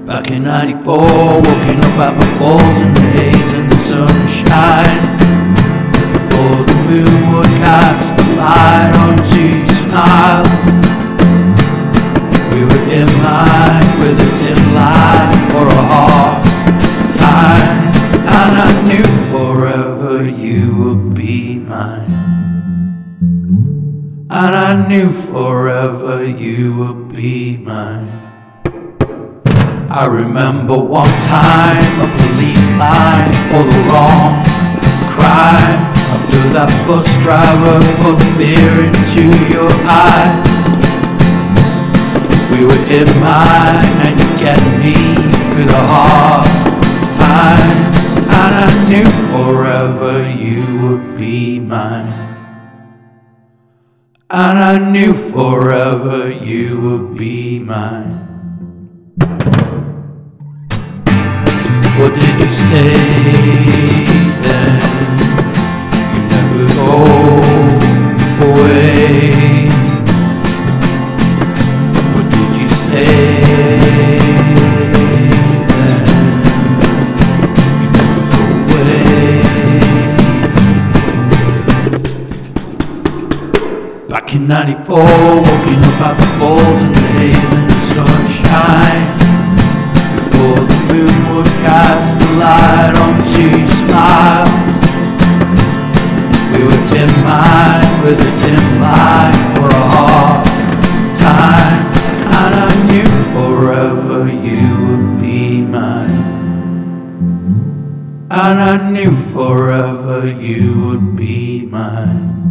Back in '94, walking up Apple Falls in the haze and the sunshine, before the moon would cast the light onto your smile. We were in line with a dim light for a hard time, and I knew forever you would be mine. And I knew forever you would be mine. I remember one time a police line for the wrong crime. After that bus driver put fear into your eyes, we were in mine and you get me through the hard times. And I knew forever you would be mine. And I knew forever you would be mine. What did you say then? You never go away. What did you say then? You never go away. Back in '94, walking up Apple Falls in the haze and the sunshine, before the moon would cast the light onto your smile. We were dim mine with a dim light for a hard time, and I knew forever you would be mine. And I knew forever you would be mine.